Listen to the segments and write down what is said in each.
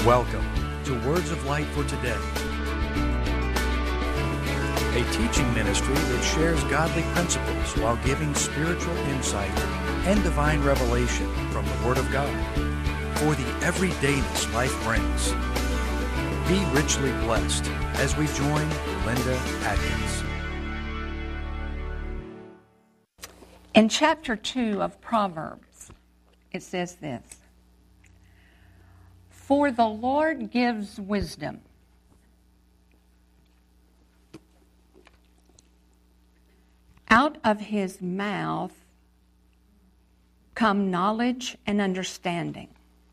Welcome to Words of Light for Today, a teaching ministry that shares godly principles while giving spiritual insight and divine revelation from the Word of God for the everydayness life brings. Be richly blessed as we join Linda Atkins. In chapter 2 of Proverbs, it says this: "For the Lord gives wisdom. Out of his mouth come knowledge and understanding.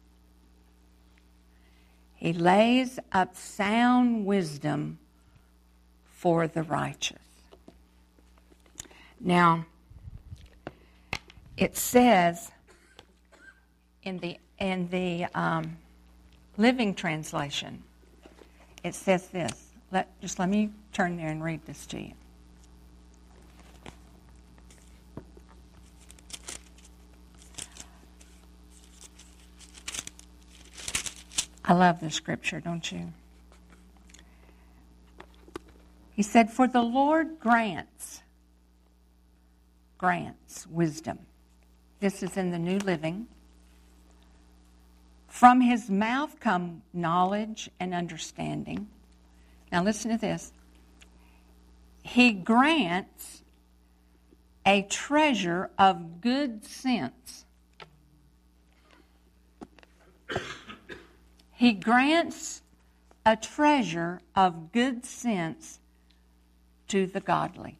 He lays up sound wisdom for the righteous." Now, it says in the Living Translation, it says this. Let me turn there and read this to you. I love this scripture, don't you? He said, "For the Lord grants wisdom." This is in the New Living. "From his mouth come knowledge and understanding." Now listen to this. "He grants a treasure of good sense." He grants a treasure of good sense to the godly.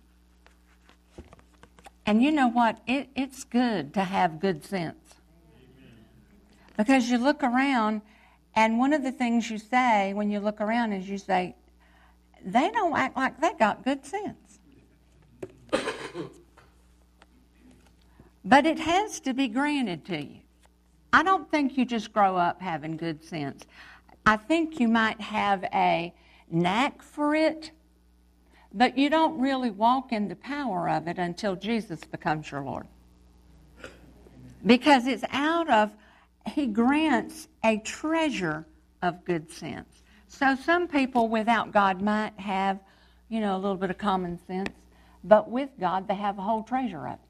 And you know what? It's good to have good sense. Because you look around, and one of the things you say when you look around is you say, they don't act like they got good sense. But it has to be granted to you. I don't think you just grow up having good sense. I think you might have a knack for it, but you don't really walk in the power of it until Jesus becomes your Lord. Because it's He grants a treasure of good sense. So some people without God might have, a little bit of common sense, but with God they have a whole treasure of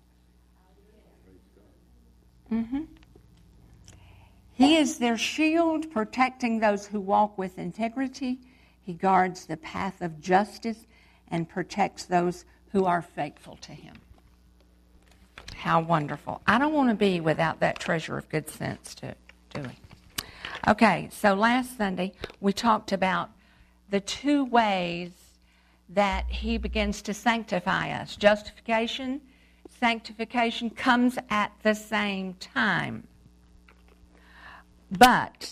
it. He is their shield, protecting those who walk with integrity. He guards the path of justice and protects those who are faithful to him. How wonderful. I don't want to be without that treasure of good sense, do we? Okay, so last Sunday we talked about the two ways that he begins to sanctify us. Justification, sanctification comes at the same time. But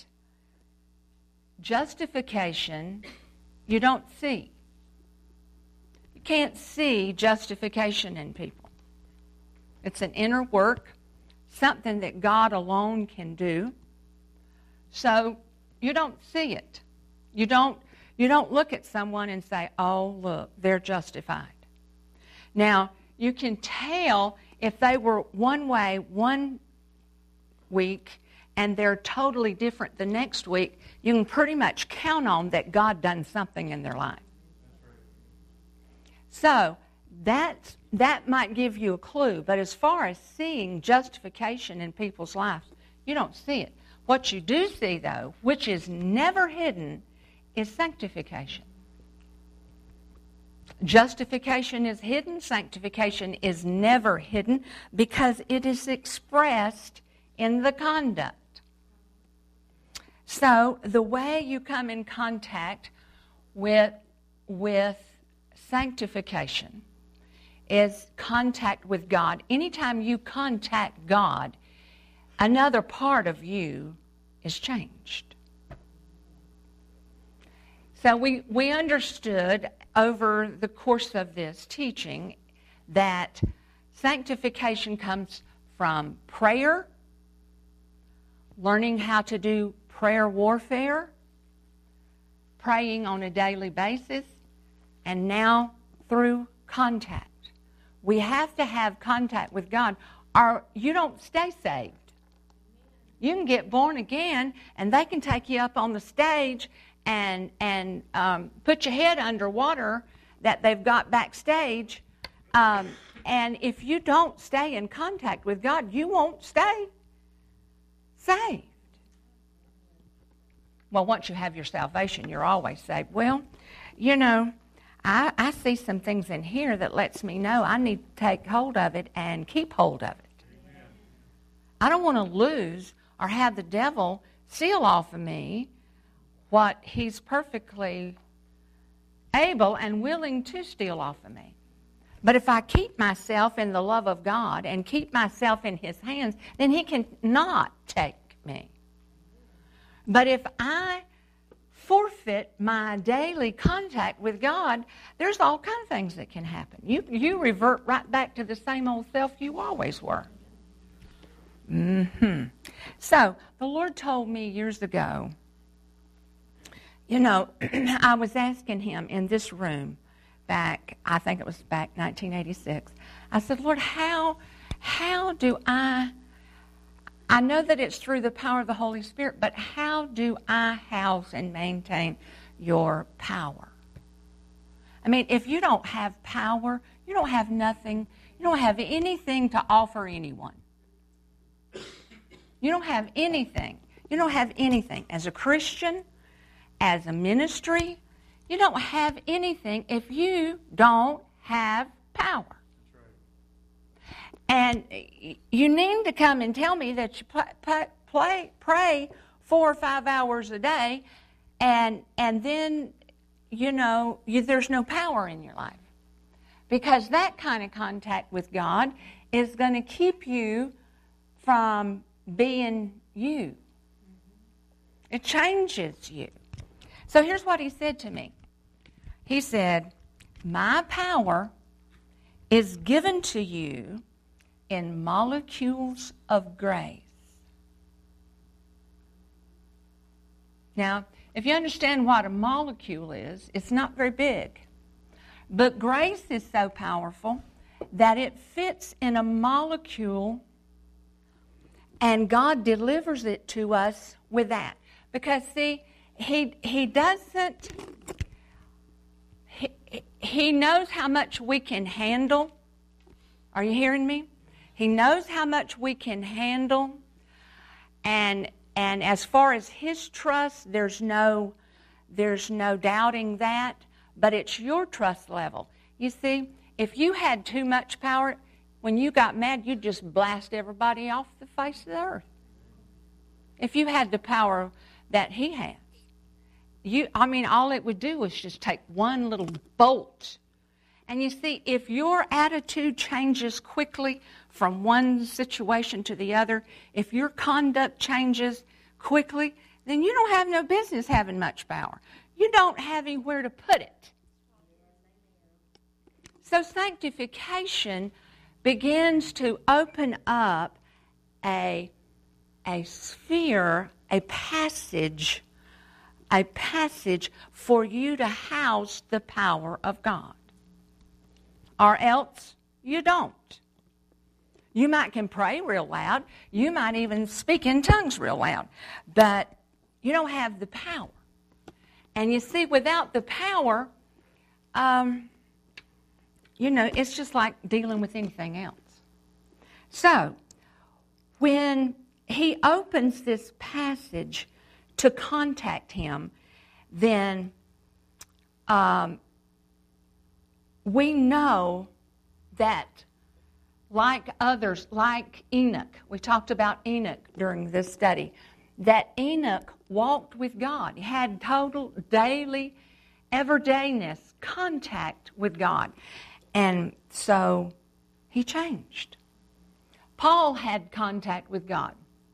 justification, you don't see. You can't see justification in people. It's an inner work, something that God alone can do. So you don't see it. You don't look at someone and say, "Oh, look, they're justified." Now, you can tell if they were one way one week and they're totally different the next week. You can pretty much count on that God done something in their life. So that might give you a clue. But as far as seeing justification in people's lives, you don't see it. What you do see, though, which is never hidden, is sanctification. Justification is hidden. Sanctification is never hidden because it is expressed in the conduct. So the way you come in contact with sanctification is contact with God. Anytime you contact God, another part of you is changed. So we understood over the course of this teaching that sanctification comes from prayer, learning how to do prayer warfare, praying on a daily basis, and now through contact. We have to have contact with God, or you don't stay saved. You can get born again, and they can take you up on the stage and put your head underwater that they've got backstage. And if you don't stay in contact with God, you won't stay saved. Well, once you have your salvation, you're always saved. Well, you know, I see some things in here that lets me know I need to take hold of it and keep hold of it. Amen. I don't want to lose or have the devil steal off of me what he's perfectly able and willing to steal off of me. But if I keep myself in the love of God and keep myself in his hands, then he cannot take me. But if I forfeit my daily contact with God, there's all kinds of things that can happen. You revert right back to the same old self you always were. So, the Lord told me years ago, you know, I was asking him in this room back, I think it was back 1986. I said, Lord, how do I know that it's through the power of the Holy Spirit, but how do I house and maintain your power? I mean, if you don't have power, you don't have nothing, you don't have anything to offer anyone. You don't have anything. You don't have anything. As a Christian, as a ministry, you don't have anything if you don't have power. And you need to come and tell me that you pray 4 or 5 hours a day, and then, you know, there's no power in your life. Because that kind of contact with God is going to keep you from being you. It changes you. So here's what he said to me. He said, my power is given to you in molecules of grace. Now, if you understand what a molecule is, it's not very big. But grace is so powerful that it fits in a molecule, and God delivers it to us with that. Because, see, He doesn't, He knows how much we can handle. Are you hearing me? He knows how much we can handle. And as far as His trust, there's no doubting that. But it's your trust level. You see, if you had too much power, when you got mad, you'd just blast everybody off the face of the earth. If you had the power that He has. All it would do was just take one little bolt. And you see, if your attitude changes quickly from one situation to the other, if your conduct changes quickly, then you don't have no business having much power. You don't have anywhere to put it. So sanctification begins to open up a sphere, a passage for you to house the power of God. Or else you don't. You can pray real loud. You might even speak in tongues real loud. But you don't have the power. And you see, without the power, it's just like dealing with anything else. So, when He opens this passage to contact Him, then we know that like others, like Enoch, we talked about Enoch during this study, that Enoch walked with God. He had total daily, everydayness, contact with God. And so he changed. Paul had contact with God.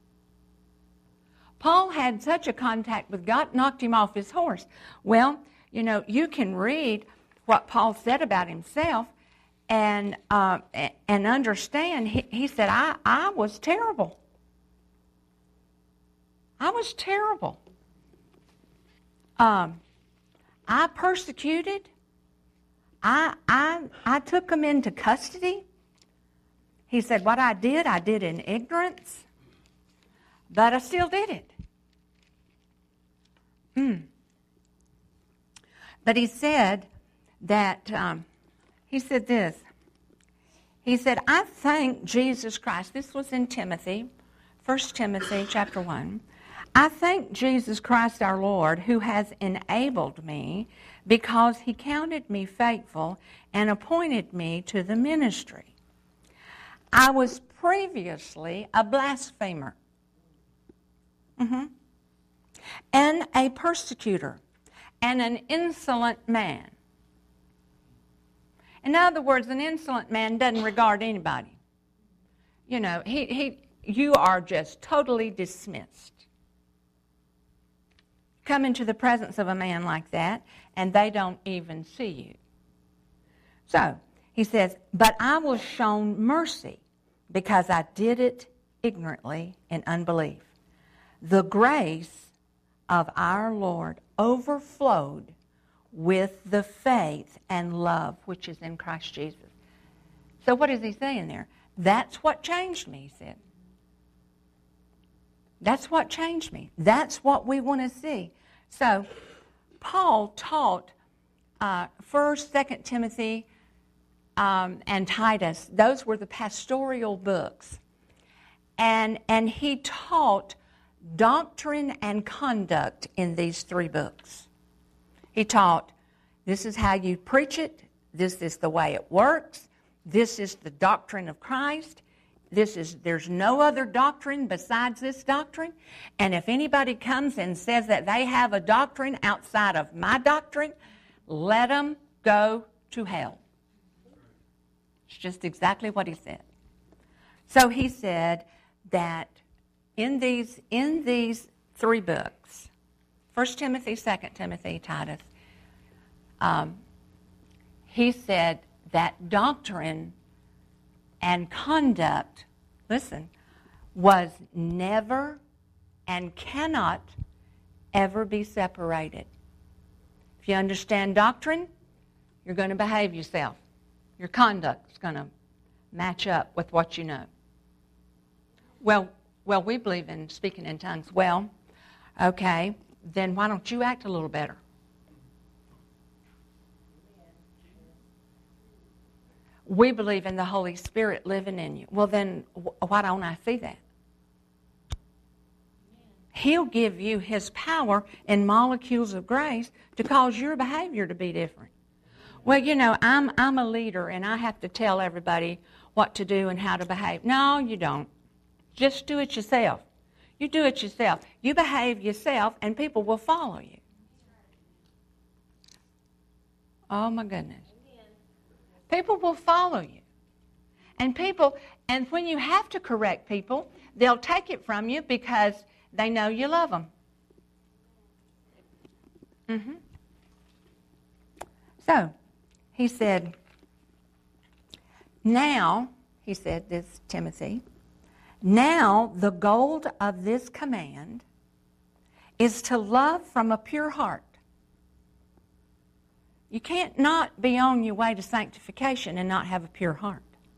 Paul had such a contact with God, knocked him off his horse. Well, you can read what Paul said about himself and understand. He said, I was terrible. I was terrible. I persecuted. I took them into custody. He said, what I did in ignorance. But I still did it. But he said that, he said this. He said, I thank Jesus Christ. This was in Timothy, 1 Timothy chapter 1. I thank Jesus Christ our Lord, who has enabled me because he counted me faithful and appointed me to the ministry. I was previously a blasphemer and a persecutor and an insolent man. In other words, an insolent man doesn't regard anybody. You know, you are just totally dismissed. Come into the presence of a man like that, and they don't even see you. So, he says, but I was shown mercy because I did it ignorantly in unbelief. The grace of our Lord overflowed with the faith and love which is in Christ Jesus. So what is he saying there? That's what changed me, he said. That's what changed me. That's what we want to see. So Paul taught 1st, 2nd Timothy, and Titus. Those were the pastoral books. And he taught doctrine and conduct in these 3 books. He taught, this is how you preach it. This is the way it works. This is the doctrine of Christ. There's no other doctrine besides this doctrine. And if anybody comes and says that they have a doctrine outside of my doctrine, let them go to hell. It's just exactly what he said. So he said that in these 3 books, 1 Timothy, 2 Timothy, Titus, he said that doctrine and conduct, listen, was never and cannot ever be separated. If you understand doctrine, you're going to behave yourself. Your conduct is going to match up with what you know. Well, we believe in speaking in tongues. Well, okay, then why don't you act a little better? We believe in the Holy Spirit living in you. Well, then why don't I see that? He'll give you his power in molecules of grace to cause your behavior to be different. Well, you know, I'm a leader and I have to tell everybody what to do and how to behave. No, you don't. Just do it yourself. You do it yourself. You behave yourself and people will follow you. Oh, my goodness. People will follow you. And when you have to correct people, they'll take it from you because they know you love them. So, he said, now, he said this, Timothy, now the goal of this command is to love from a pure heart. You can't not be on your way to sanctification and not have a pure heart.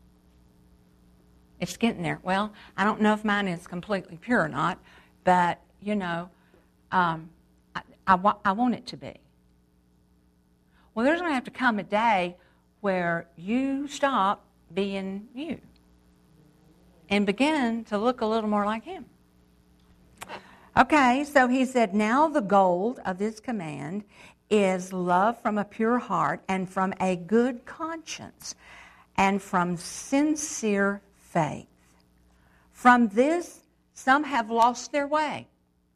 It's getting there. Well, I don't know if mine is completely pure or not, but, you know, I want it to be. Well, there's going to have to come a day where you stop being you and begin to look a little more like him. Okay, so he said, now the goal of this command is love from a pure heart and from a good conscience and from sincere faith. From this, some have lost their way.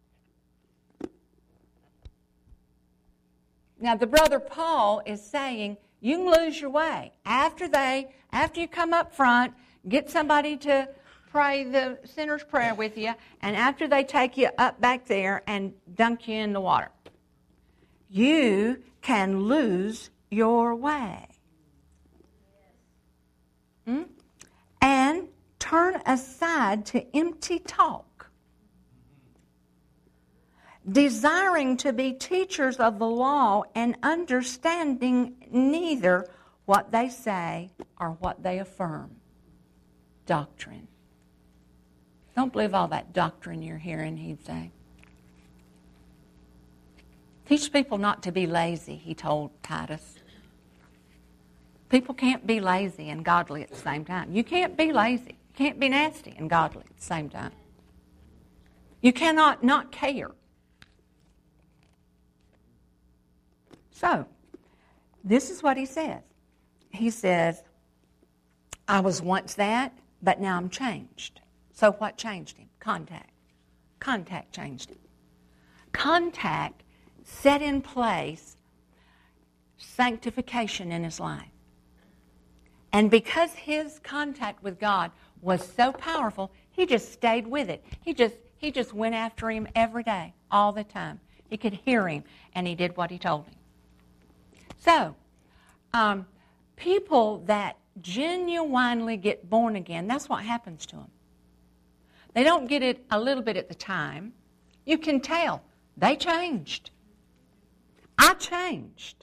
Now, the brother Paul is saying, you can lose your way. After you come up front, get somebody to pray the sinner's prayer with you, and after they take you up back there and dunk you in the water, you can lose your way. And turn aside to empty talk, desiring to be teachers of the law and understanding neither what they say or what they affirm. Doctrine. Don't believe all that doctrine you're hearing, he'd say. Teach people not to be lazy, he told Titus. People can't be lazy and godly at the same time. You can't be lazy. You can't be nasty and godly at the same time. You cannot not care. So, this is what he says. He says, I was once that, but now I'm changed. So what changed him? Contact. Contact changed him. Contact set in place sanctification in his life. And because his contact with God was so powerful, he just stayed with it. He just went after him every day, all the time. He could hear him, and he did what he told him. So, people that genuinely get born again, that's what happens to them. They don't get it a little bit at the time. You can tell. They changed. I changed.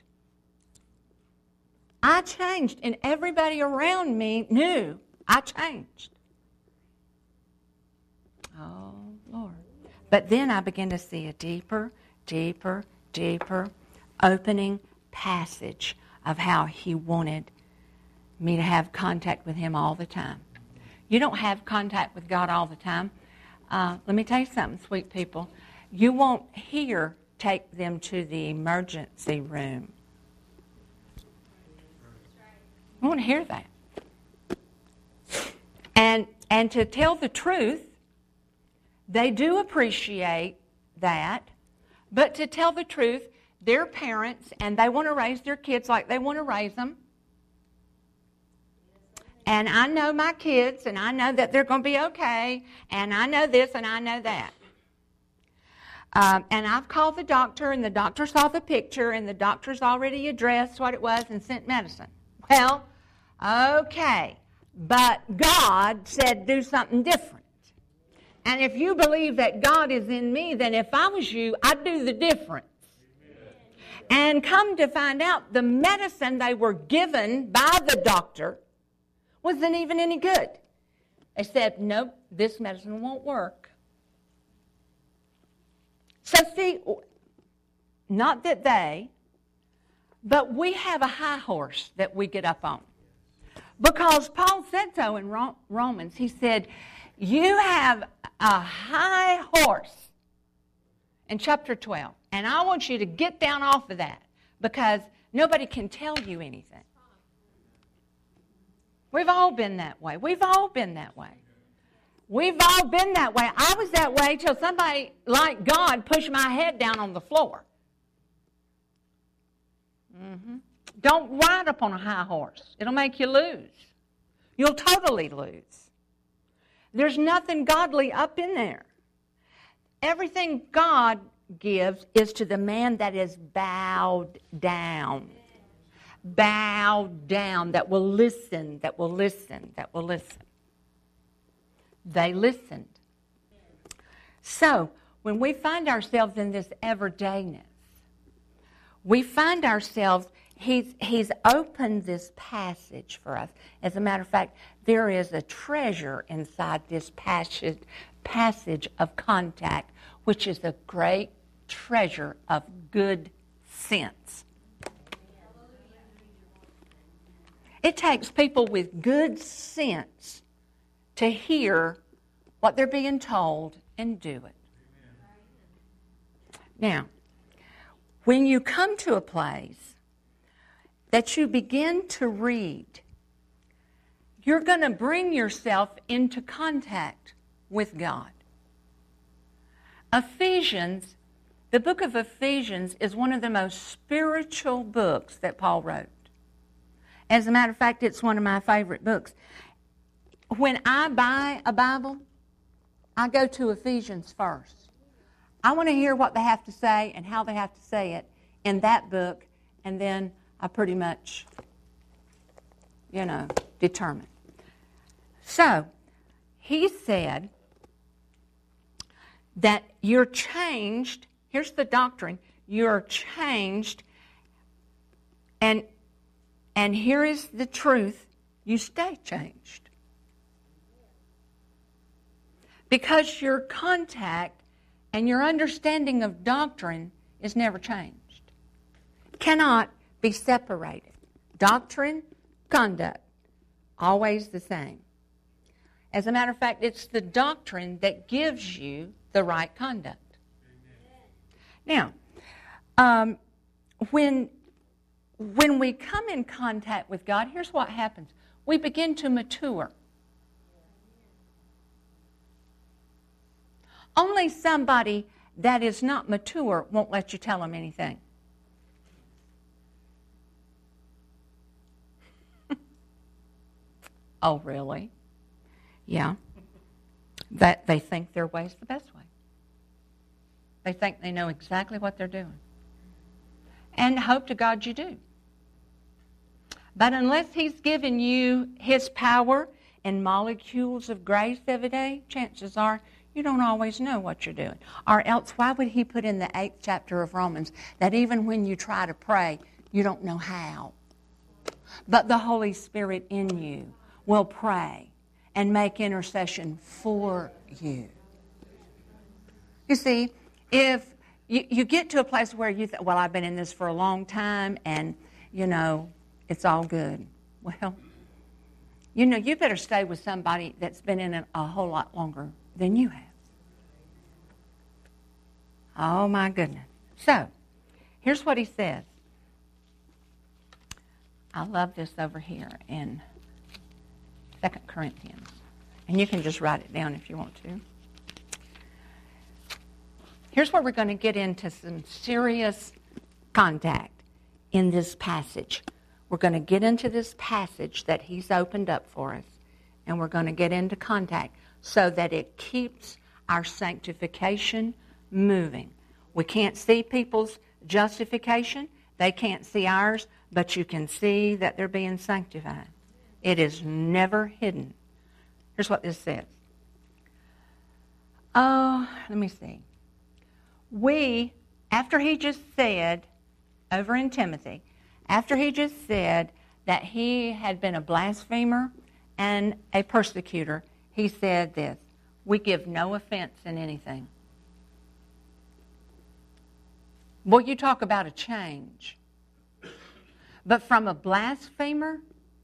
I changed, and everybody around me knew I changed. Oh, Lord. But then I began to see a deeper, deeper, deeper opening passage of how he wanted me to have contact with him all the time. You don't have contact with God all the time. Let me tell you something, sweet people. You won't hear, take them to the emergency room. You won't hear that. And to tell the truth, they do appreciate that. But to tell the truth, they're parents and they want to raise their kids like they want to raise them. And I know my kids, and I know that they're going to be okay, and I know this and I know that. And I've called the doctor, and the doctor saw the picture, and the doctor's already addressed what it was and sent medicine. Well, okay, but God said do something different. And if you believe that God is in me, then if I was you, I'd do the difference. And come to find out, the medicine they were given by the doctor wasn't even any good. They said, nope, this medicine won't work. So see, not that they, but we have a high horse that we get up on. Because Paul said so in Romans. He said, you have a high horse in chapter 12. And I want you to get down off of that because nobody can tell you anything. We've all been that way. We've all been that way. We've all been that way. I was that way till somebody like God pushed my head down on the floor. Don't ride up on a high horse. It'll make you lose. You'll totally lose. There's nothing godly up in there. Everything God gives is to the man that is bowed down. Bowed down, that will listen, that will listen, that will listen. They listened. So, when we find ourselves in this everydayness, we find ourselves, he's opened this passage for us. As a matter of fact, there is a treasure inside this passage of contact, which is a great treasure of good sense. It takes people with good sense to hear what they're being told and do it. Now, when you come to a place that you begin to read, you're going to bring yourself into contact with God. Ephesians, the book of Ephesians is one of the most spiritual books that Paul wrote. As a matter of fact, it's one of my favorite books. When I buy a Bible, I go to Ephesians first. I want to hear what they have to say and how they have to say it in that book, and then I pretty much, determine. So, he said that you're changed. Here's the doctrine. You're changed, and here is the truth. You stay changed. Because your contact and your understanding of doctrine is never changed. Cannot be separated. Doctrine, conduct, always the same. As a matter of fact, it's the doctrine that gives you the right conduct. Now, when we come in contact with God, here's what happens. We begin to mature. Only somebody that is not mature won't let you tell them anything. Oh, really? Yeah. That they think their way's the best way. They think they know exactly what they're doing. And hope to God you do. But unless He's given you His power and molecules of grace every day, chances are you don't always know what you're doing. Or else, why would He put in the 8th chapter of Romans that even when you try to pray, you don't know how? But the Holy Spirit in you will pray and make intercession for you. You see, if you get to a place where you think, well, I've been in this for a long time and, it's all good. Well, you better stay with somebody that's been in it a whole lot longer than you have. Oh, my goodness. So, here's what he says. I love this over here in 2 Corinthians. And you can just write it down if you want to. Here's where we're going to get into some serious contact in this passage. We're going to get into this passage that he's opened up for us, and we're going to get into contact so that it keeps our sanctification moving. We can't see people's justification. They can't see ours, but you can see that they're being sanctified. It is never hidden. Here's what this says. Oh, let me see. After he just said, over in Timothy, after he just said that he had been a blasphemer and a persecutor, he said this, we give no offense in anything. Boy, you talk about a change. But from a blasphemer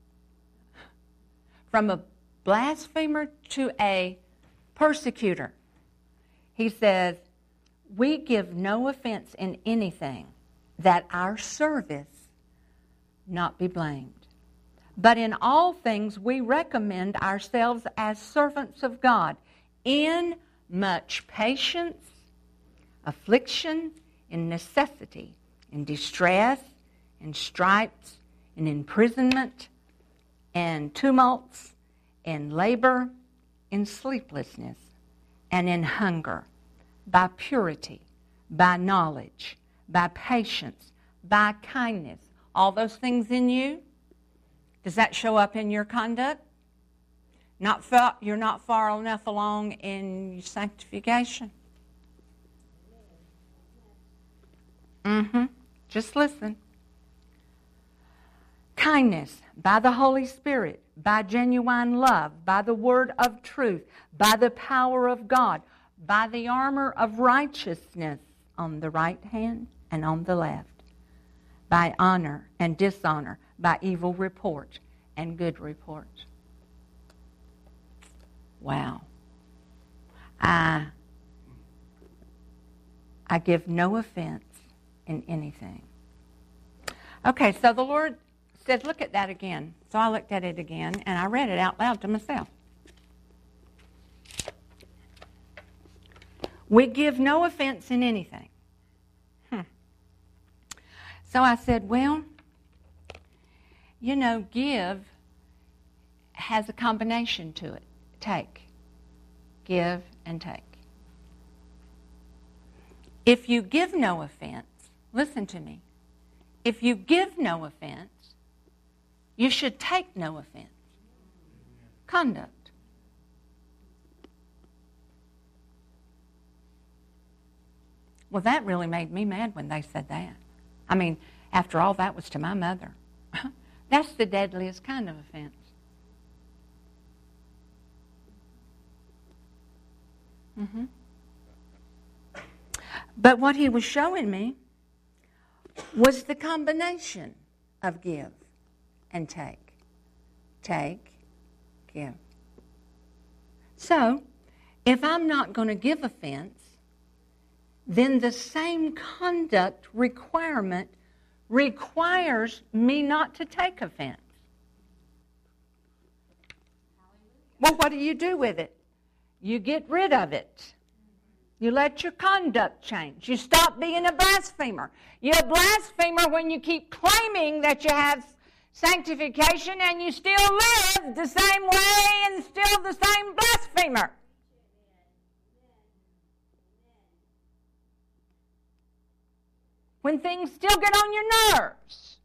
to a persecutor, he says, we give no offense in anything, that our service not be blamed. But in all things we recommend ourselves as servants of God, in much patience, affliction, in necessity, in distress, in stripes, in imprisonment, and tumults, in labor, in sleeplessness, and in hunger, by purity, by knowledge, by patience, by kindness. All those things in you, does that show up in your conduct? You're not far enough along in sanctification. Just listen. Kindness, by the Holy Spirit, by genuine love, by the word of truth, by the power of God, by the armor of righteousness on the right hand and on the left, by honor and dishonor, by evil report and good report. Wow. I give no offense in anything. Okay, so the Lord said, look at that again. So I looked at it again, and I read it out loud to myself. We give no offense in anything. So I said, well, give has a combination to it. Take. Give and take. If you give no offense, listen to me. If you give no offense, you should take no offense. Conduct. Well, that really made me mad when they said that. I mean, after all, that was to my mother. That's the deadliest kind of offense. Mm-hmm. But what he was showing me was the combination of give and take. Take, give. So, if I'm not going to give offense, then the same conduct requirement requires me not to take offense. Well, what do you do with it? You get rid of it. You let your conduct change. You stop being a blasphemer. You're a blasphemer when you keep claiming that you have sanctification and you still live the same way and still the same blasphemer. When things still get on your nerves.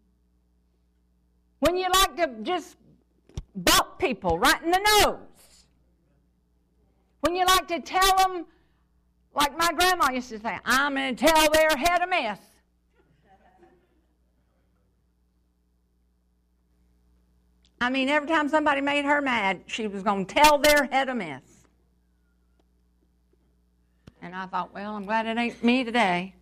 When you like to just bump people right in the nose. When you like to tell them, like my grandma used to say, I'm going to tell their head a mess. I mean, every time somebody made her mad, she was going to tell their head a mess. And I thought, well, I'm glad it ain't me today.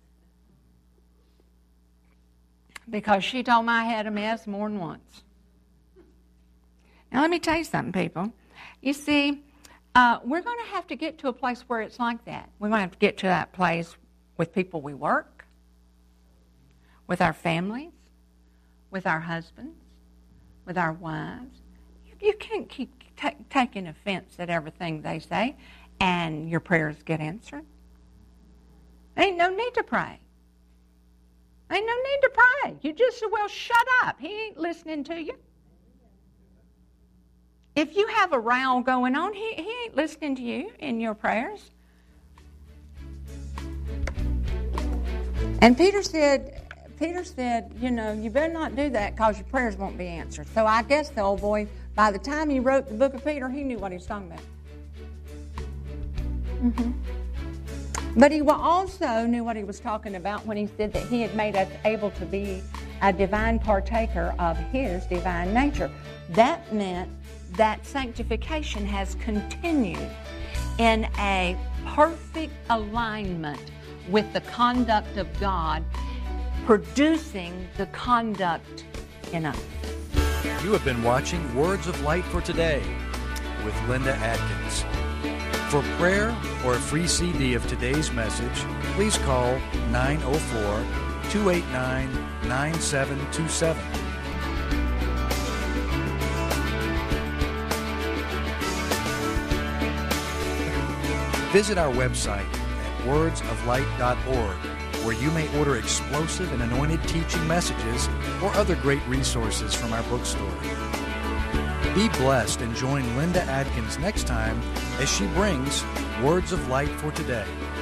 Because she told my head a mess more than once. Now, let me tell you something, people. You see, we're going to have to get to a place where it's like that. We're going to have to get to that place with people we work, with our families, with our husbands, with our wives. You can't keep taking offense at everything they say and your prayers get answered. Ain't no need to pray. Ain't no need to pray. You just say, well, shut up. He ain't listening to you. If you have a row going on, he ain't listening to you in your prayers. And Peter said, you know, you better not do that because your prayers won't be answered. So I guess the old boy, by the time he wrote the book of Peter, he knew what he was talking about. Mm-hmm. But he also knew what he was talking about when he said that he had made us able to be a divine partaker of his divine nature. That meant that sanctification has continued in a perfect alignment with the conduct of God, producing the conduct in us. You have been watching Words of Light for Today with Linda Atkins. For prayer or a free CD of today's message, please call 904-289-9727. Visit our website at wordsoflight.org, where you may order explosive and anointed teaching messages or other great resources from our bookstore. Be blessed and join Linda Atkins next time as she brings Words of Light for Today.